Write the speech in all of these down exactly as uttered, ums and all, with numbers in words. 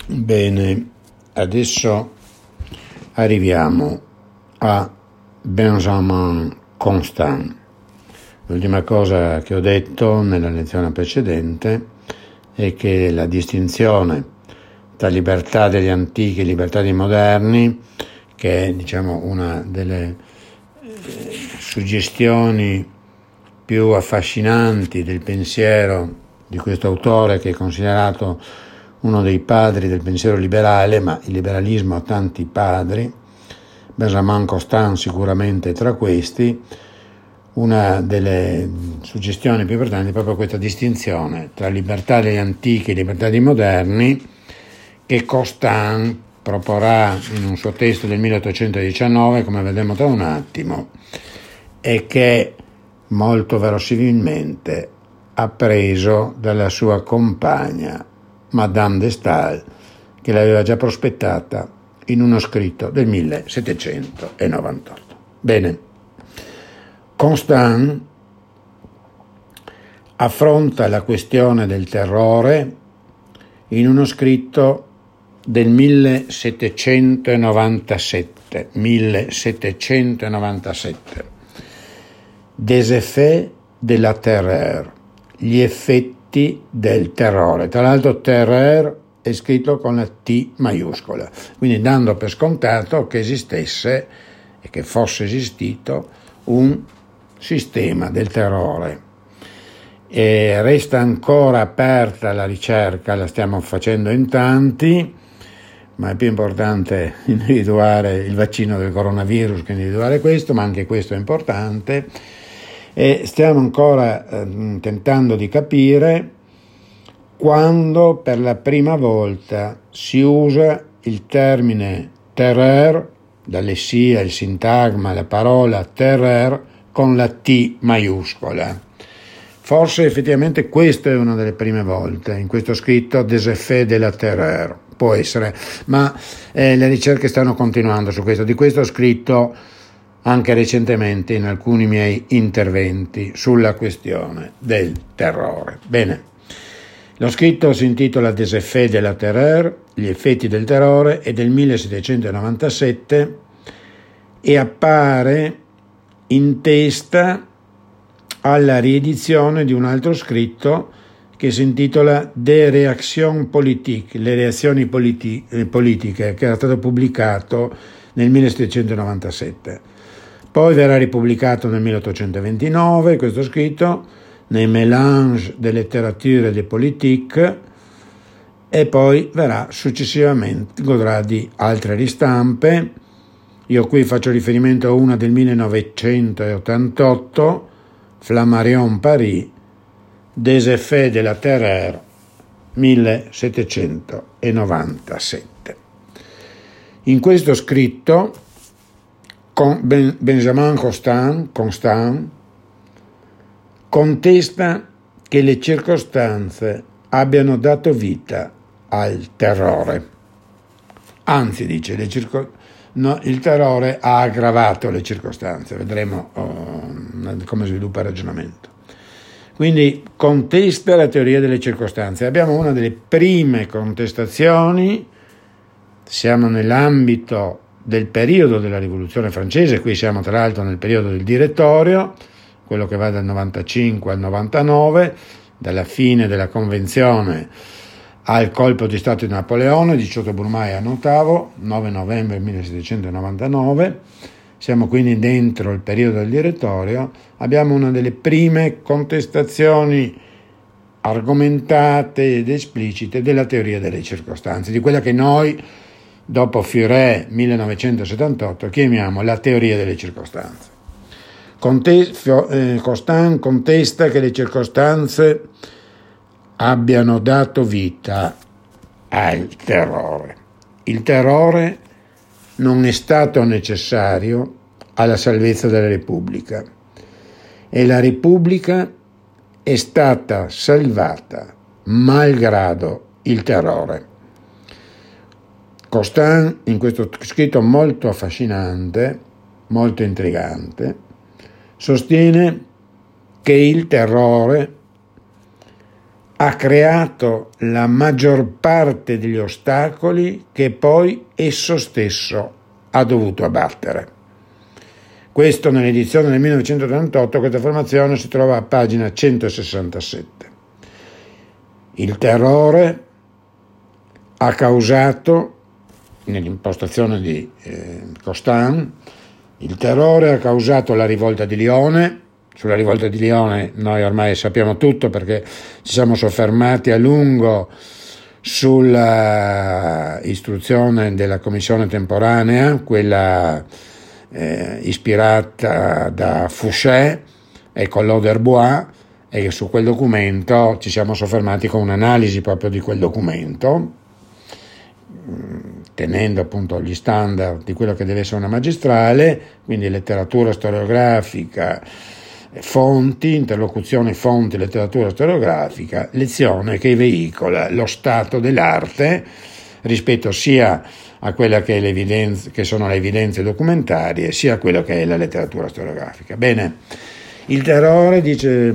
Bene, adesso arriviamo a Benjamin Constant. L'ultima cosa che ho detto nella lezione precedente è che la distinzione tra libertà degli antichi e libertà dei moderni, che è diciamo una delle eh, suggestioni più affascinanti del pensiero di questo autore, che è considerato uno dei padri del pensiero liberale, ma il liberalismo ha tanti padri, Benjamin Constant sicuramente tra questi. Una delle suggestioni più importanti è proprio questa distinzione tra libertà degli antichi e libertà dei moderni, che Constant proporrà in un suo testo del milleottocentodiciannove, come vedremo tra un attimo, e che molto verosimilmente ha preso dalla sua compagna Madame de Staël, che l'aveva già prospettata in uno scritto del millesettecentonovantotto. Bene, Constant affronta la questione del terrore in uno scritto del millesettecentonovantasette, millesettecentonovantasette, Des effets de la terreur, gli effetti del terrore. Tra l'altro terreur è scritto con la T maiuscola, quindi dando per scontato che esistesse e che fosse esistito un sistema del terrore. E resta ancora aperta la ricerca, la stiamo facendo in tanti, ma è più importante individuare il vaccino del coronavirus che individuare questo, ma anche questo è importante. E stiamo ancora eh, tentando di capire quando per la prima volta si usa il termine terreur, dalle sia il sintagma, la parola terreur con la T maiuscola. Forse effettivamente questa è una delle prime volte, in questo scritto Des effets de la terreur, può essere, ma eh, le ricerche stanno continuando su questo. Di questo ho scritto anche recentemente in alcuni miei interventi sulla questione del terrore. Bene, lo scritto si intitola Des effets de la terreur, gli effetti del terrore, è del millesettecentonovantasette e appare in testa alla riedizione di un altro scritto che si intitola Des réactions politiques, le reazioni politi- eh, politiche, che era stato pubblicato nel millesettecentonovantasette. Poi verrà ripubblicato nel milleottocentoventinove questo scritto, nei Mélanges de littérature et de politique, e poi verrà successivamente, godrà di altre ristampe. Io qui faccio riferimento a una del millenovecentottantotto, Flammarion Paris, Des effets de la terreur, millesettecentonovantasette. In questo scritto Ben- Benjamin Constant, Constant contesta che le circostanze abbiano dato vita al terrore. Anzi, dice, le circo- no, il terrore ha aggravato le circostanze. Vedremo oh, come sviluppa il ragionamento. Quindi contesta la teoria delle circostanze. Abbiamo una delle prime contestazioni, siamo nell'ambito del periodo della rivoluzione francese, qui siamo tra l'altro nel periodo del direttorio, quello che va dal novantacinque al novantanove, dalla fine della convenzione al colpo di Stato di Napoleone, diciotto Brumaio anno ottavo, nove novembre millesettecentonovantanove, siamo quindi dentro il periodo del direttorio. Abbiamo una delle prime contestazioni argomentate ed esplicite della teoria delle circostanze, di quella che noi dopo Furet millenovecentosettantotto chiamiamo la teoria delle circostanze. Constant contesta che le circostanze abbiano dato vita al terrore. Il terrore non è stato necessario alla salvezza della Repubblica e la Repubblica è stata salvata malgrado il terrore. Constant, in questo scritto molto affascinante, molto intrigante, sostiene che il terrore ha creato la maggior parte degli ostacoli che poi esso stesso ha dovuto abbattere. Questo nell'edizione del millenovecentotrentotto, questa affermazione si trova a pagina centosessantasette. Il terrore ha causato, nell'impostazione di eh, Costan, il terrore ha causato la rivolta di Lione. Sulla rivolta di Lione noi ormai sappiamo tutto perché ci siamo soffermati a lungo sulla istruzione della commissione temporanea, quella eh, ispirata da Fouché e Collot d'Herbois, e su quel documento ci siamo soffermati con un'analisi proprio di quel documento, tenendo appunto gli standard di quello che deve essere una magistrale, quindi letteratura storiografica, fonti, interlocuzione fonti, letteratura storiografica, lezione che veicola lo stato dell'arte rispetto sia a quella che, è l'evidenza, che sono le evidenze documentarie, sia a quello che è la letteratura storiografica. Bene, il terrore, dice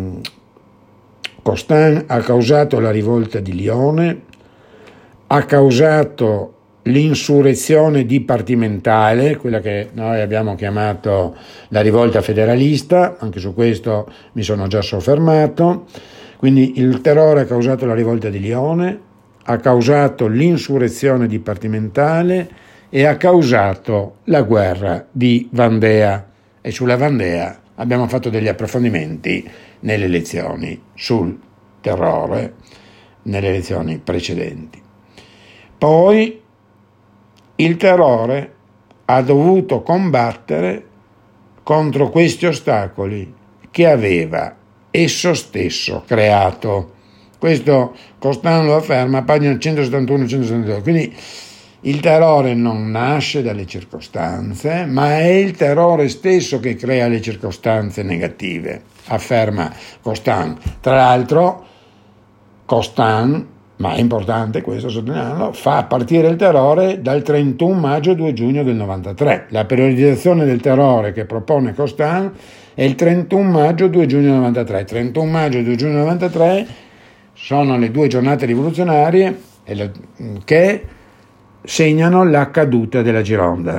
Costan, ha causato la rivolta di Lione, ha causato l'insurrezione dipartimentale, quella che noi abbiamo chiamato la rivolta federalista, anche su questo mi sono già soffermato. Quindi il terrore ha causato la rivolta di Lione, ha causato l'insurrezione dipartimentale e ha causato la guerra di Vandea, e sulla Vandea abbiamo fatto degli approfondimenti nelle lezioni sul terrore, nelle lezioni precedenti. Poi il terrore ha dovuto combattere contro questi ostacoli che aveva esso stesso creato. Questo Costan lo afferma a pagina centosettantuno centosettantadue. Quindi il terrore non nasce dalle circostanze, ma è il terrore stesso che crea le circostanze negative, afferma Costan. Tra l'altro Costan, ma è importante questo sottolinearlo, fa partire il terrore dal trentuno maggio due giugno del novantatré. La periodizzazione del terrore che propone Costan è il trentuno maggio due giugno del novantatré. trentuno maggio due giugno del novantatré sono le due giornate rivoluzionarie che segnano la caduta della Gironda.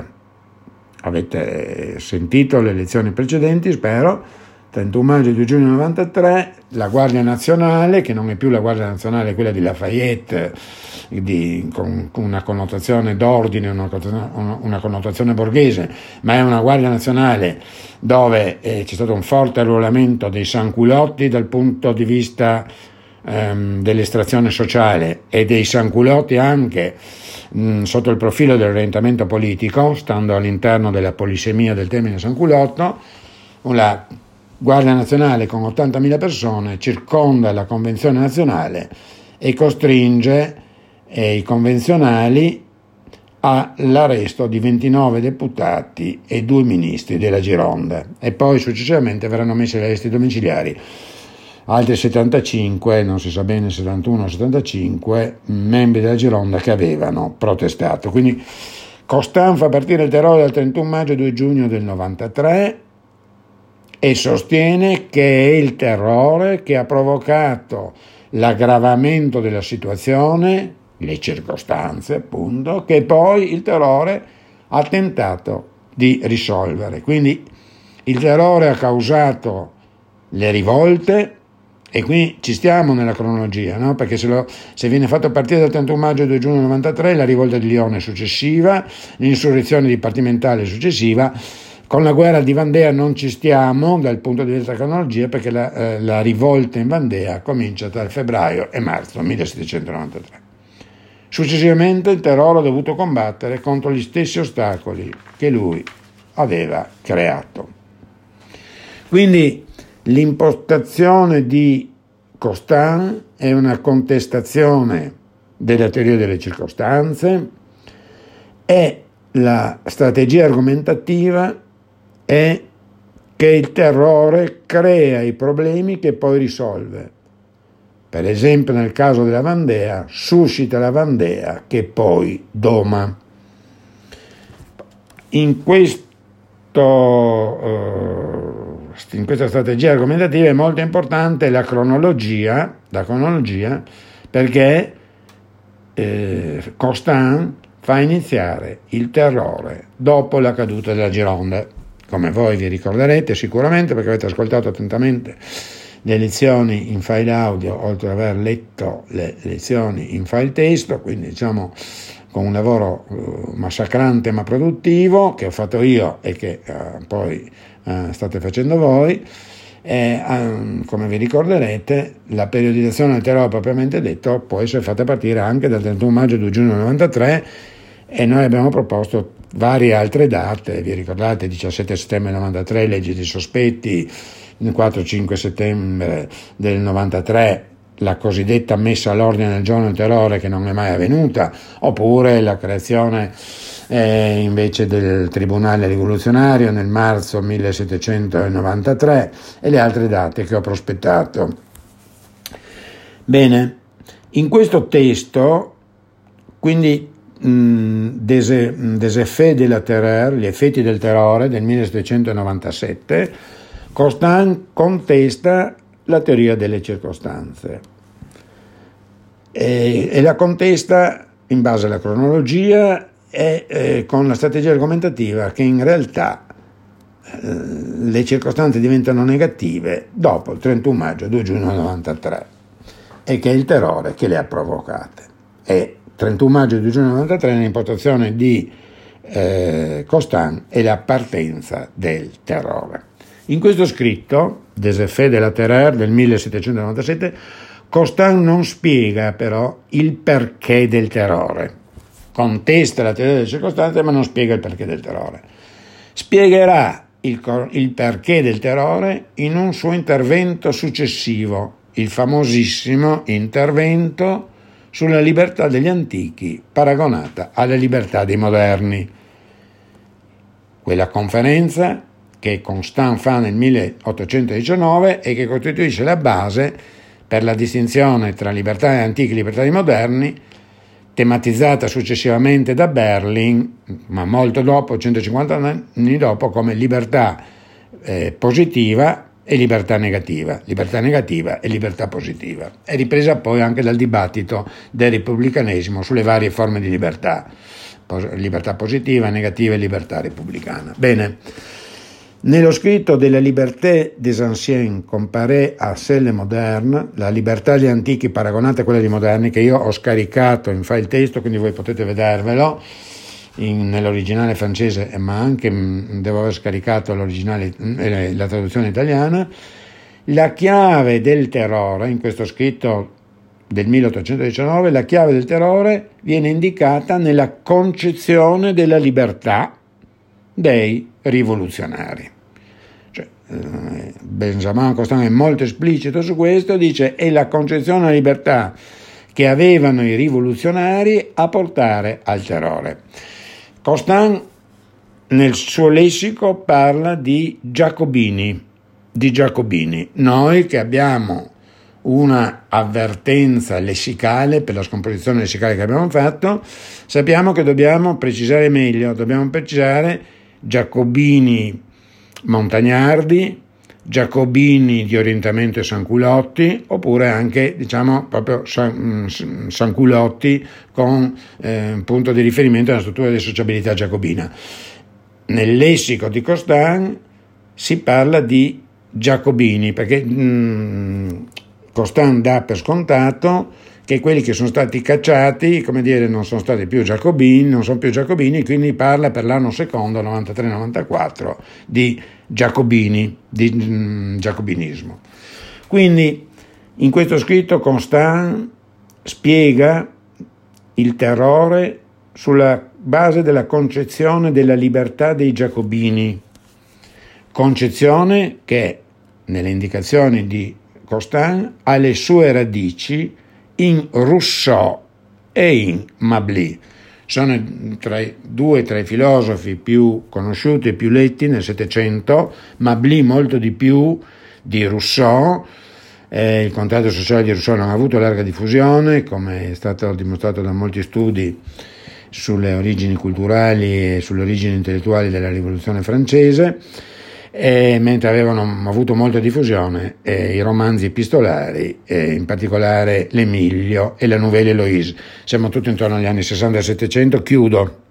Avete sentito le lezioni precedenti, spero. trentuno maggio due giugno novantatré, la Guardia Nazionale, che non è più la Guardia Nazionale quella di Lafayette, di, con, con una connotazione d'ordine, una, una connotazione borghese, ma è una Guardia Nazionale dove eh, c'è stato un forte arruolamento dei sanculotti dal punto di vista ehm, dell'estrazione sociale e dei sanculotti anche mh, sotto il profilo dell'orientamento politico, stando all'interno della polisemia del termine sanculotto. La Guardia Nazionale con ottantamila persone circonda la Convenzione Nazionale e costringe eh, i convenzionali all'arresto di ventinove deputati e due ministri della Gironda, e poi successivamente verranno messi agli arresti domiciliari altri settantacinque, non si sa bene settantuno o settantacinque membri della Gironda che avevano protestato. Quindi Costan fa partire il terrore dal trentuno maggio due giugno del novantatré e sostiene che è il terrore che ha provocato l'aggravamento della situazione, le circostanze appunto, che poi il terrore ha tentato di risolvere. Quindi il terrore ha causato le rivolte, e qui ci stiamo nella cronologia, no? Perché se, lo, se viene fatto partire dal trentuno maggio due giugno novantatré, la rivolta di Lione è successiva, l'insurrezione dipartimentale è successiva. Con la guerra di Vandea non ci stiamo dal punto di vista della cronologia, perché la, eh, la rivolta in Vandea comincia tra febbraio e marzo millesettecentonovantatré. Successivamente il terrore ha dovuto combattere contro gli stessi ostacoli che lui aveva creato. Quindi l'impostazione di Costan è una contestazione della teoria delle circostanze, e la strategia argomentativa è che il terrore crea i problemi che poi risolve. Per esempio nel caso della Vandea, suscita la Vandea che poi doma. In questo eh, in questa strategia argomentativa è molto importante la cronologia, la cronologia perché eh, Constant fa iniziare il terrore dopo la caduta della Gironde, come voi vi ricorderete sicuramente perché avete ascoltato attentamente le lezioni in file audio, oltre ad aver letto le lezioni in file testo, quindi diciamo con un lavoro uh, massacrante ma produttivo che ho fatto io e che uh, poi uh, state facendo voi. E, um, come vi ricorderete, la periodizzazione del terrore propriamente detto può essere fatta partire anche dal trentuno maggio al due giugno novantatré, e noi abbiamo proposto varie altre date. Vi ricordate diciassette settembre novantatré, legge dei sospetti, il quattro cinque settembre del novantatré la cosiddetta messa all'ordine del giorno del terrore che non è mai avvenuta, oppure la creazione eh, invece del Tribunale rivoluzionario nel marzo millesettecentonovantatré e le altre date che ho prospettato. Bene, in questo testo, quindi mh, des, des effets de la terreur, gli effetti del terrore del millesettecentonovantasette, Constant contesta la teoria delle circostanze e, e la contesta in base alla cronologia e eh, con la strategia argomentativa che in realtà eh, le circostanze diventano negative dopo il trentuno maggio due giugno novantatré e che è il terrore che le ha provocate. E trentuno maggio due giugno novantatré l'importazione di eh, Constant e la partenza del terrore. In questo scritto, Des effets de la terreur del millesettecentonovantasette, Constant non spiega però il perché del terrore. Contesta la teoria delle circostanze, ma non spiega il perché del terrore. Spiegherà il, il perché del terrore in un suo intervento successivo, il famosissimo intervento sulla libertà degli antichi paragonata alla libertà dei moderni. Quella conferenza che Constant fa nel milleottocentodiciannove e che costituisce la base per la distinzione tra libertà antiche e libertà dei moderni, tematizzata successivamente da Berlin, ma molto dopo, centocinquanta anni dopo, come libertà eh, positiva e libertà negativa, libertà negativa e libertà positiva. È ripresa poi anche dal dibattito del repubblicanesimo sulle varie forme di libertà, libertà positiva, negativa e libertà repubblicana. Bene. Nello scritto della Liberté des Anciens comparée à celle moderne, la libertà degli antichi paragonata a quella dei moderni, che io ho scaricato in file testo, quindi voi potete vedervelo in, nell'originale francese, ma anche mh, devo aver scaricato l'originale, eh, la traduzione italiana. La chiave del terrore, in questo scritto del milleottocentodiciannove, la chiave del terrore viene indicata nella concezione della libertà dei rivoluzionari. Cioè, eh, Benjamin Constant è molto esplicito su questo, dice è la concezione della libertà che avevano i rivoluzionari a portare al terrore. Constant nel suo lessico parla di giacobini, di giacobini. Noi che abbiamo una avvertenza lessicale per la scomposizione lessicale che abbiamo fatto, sappiamo che dobbiamo precisare meglio, dobbiamo precisare giacobini montagnardi, giacobini di orientamento sanculotti, oppure anche diciamo proprio san, sanculotti con eh, punto di riferimento alla struttura di sociabilità giacobina. Nel lessico di Constant si parla di giacobini perché mh, Constant dà per scontato che quelli che sono stati cacciati, come dire, non sono stati più giacobini, non sono più giacobini, quindi parla per l'anno secondo, novantatré novantaquattro, di giacobini, di mm, giacobinismo. Quindi in questo scritto Constant spiega il terrore sulla base della concezione della libertà dei giacobini, concezione che nelle indicazioni di Constant ha le sue radici in Rousseau e in Mably. Sono tra i due tra i filosofi più conosciuti e più letti nel Settecento, Mably molto di più di Rousseau. Eh, il contratto sociale di Rousseau non ha avuto larga diffusione, come è stato dimostrato da molti studi sulle origini culturali e sulle origini intellettuali della rivoluzione francese. e mentre avevano avuto molta diffusione eh, i romanzi epistolari, eh, in particolare l'Emilio e la Nouvelle Héloïse. Siamo tutti intorno agli anni sessanta e settecento. Chiudo